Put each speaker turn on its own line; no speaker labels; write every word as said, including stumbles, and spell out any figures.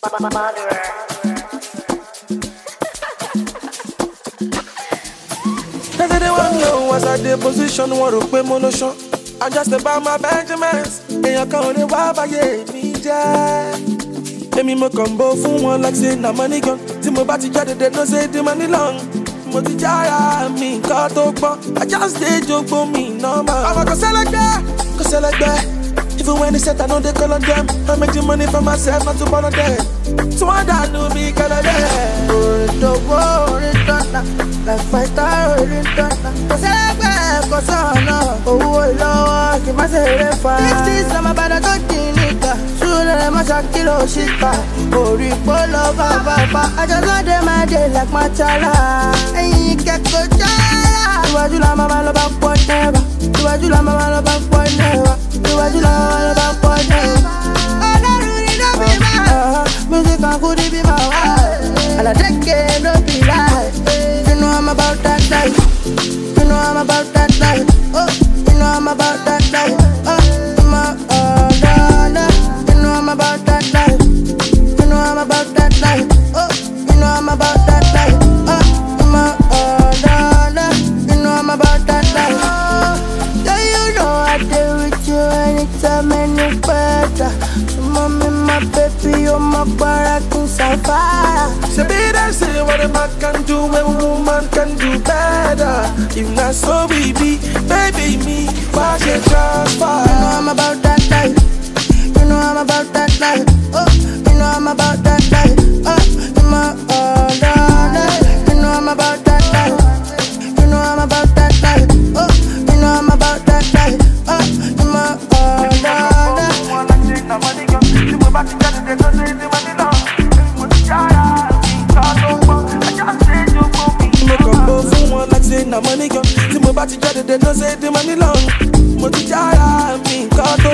Cause anyone know what's at the position, want to pay motion. I'm just about my Benjamins. And you're calling why by me, Jack. Emi mo combo fún wọn like say na money gun. Tí mo bá ti jáde they no say the money long. Mo ti jára mi nǹkan tó pọ̀. I just dey jogbo mi normal. Àwọn kò sẹ́lẹ̀gbẹ́, kò sẹ́lẹ̀gbẹ́. Even when they set I know they call on them. I make the money for myself, not to borrow them. So I don't know me call on them.
Orin tó wó orin tọ́nà, like fighter orin tọ́nà. Kò sẹ́lẹ̀gbẹ́, kò sọ̀nà. Owó ìlọ́wọ́ kì í má ṣe eré fa. Sixties ọmọ bàdàn tó dín níta. Ṣúlẹ̀ má ṣàkìlọ̀ òṣìkà. Orí polo bàbàbà. Àjọlọ́dẹ máa dé like Machala. Ẹyin kẹ́kọ̀ọ́ jára. Iwájú la máa lọ bá pọ̀ nẹ́wà. Iwájú la máa lọ bá pọ̀ nẹ́wà. Iwájú la máa lọ bá pọ̀ nẹ́wà. Ọlọ́run ni ló bí máa. Music and food be my wife. And I take it, no be lie. You know I'm about that life. You know I'm about that life. Oh, you know I'm about that life. Oh, my, oh, no, no. You know I'm about that life. You know I'm about that life. Oh, you know I'm about that life. Oh, my, oh, no, no. You know I'm about that life. Oh, yeah, you know I deal with you anytime, any better. Mommy, my baby, you're my barakin safari.
Say be them say what a man can do, when a woman can do better. If not so we be, baby me, why you transfer?
You know I'm about that life. You know I'm about that life. Oh, you know I'm about that life. Oh, you my oh, no, no. You know I'm about that life. You know I'm about that life. Oh, you know I'm about that life. Oh, you my oh, no, no.
Mo combo fún wọn like say na money gun. Tí mo bá ti jáde they no say the money long. Mo ti jára mi nǹkan tó